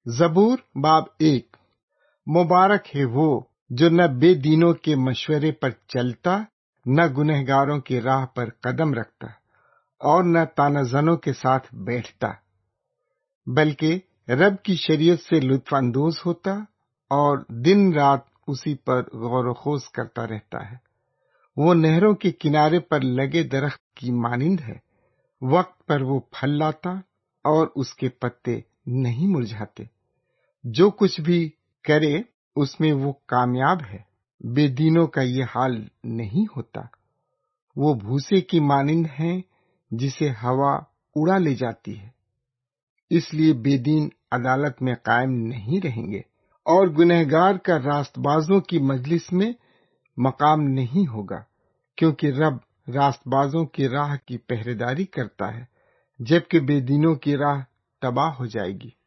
زبور باب 1۔ مبارک ہے وہ جو نہ بے دینوں کے مشورے پر چلتا، نہ گنہگاروں کی راہ پر قدم رکھتا، اور نہ طعنہ زنوں کے ساتھ بیٹھتا، بلکہ رب کی شریعت سے لطف اندوز ہوتا اور دن رات اسی پر غور و خوض کرتا رہتا ہے۔ وہ نہروں کے کنارے پر لگے درخت کی مانند ہے، وقت پر وہ پھل لاتا اور اس کے پتے نہیں مرجھاتے۔ جو کچھ بھی کرے اس میں وہ کامیاب ہے۔ بے دینوں کا یہ حال نہیں ہوتا۔ وہ بھوسے کی مانند ہیں جسے ہوا اڑا لے جاتی ہے۔ اس لیے بے دین عدالت میں قائم نہیں رہیں گے، اور گنہگار کا راست بازوں کی مجلس میں مقام نہیں ہوگا، کیونکہ رب راست بازوں کی راہ کی پہرے داری کرتا ہے، جبکہ بے دینوں کی راہ تباہ ہو جائے گی۔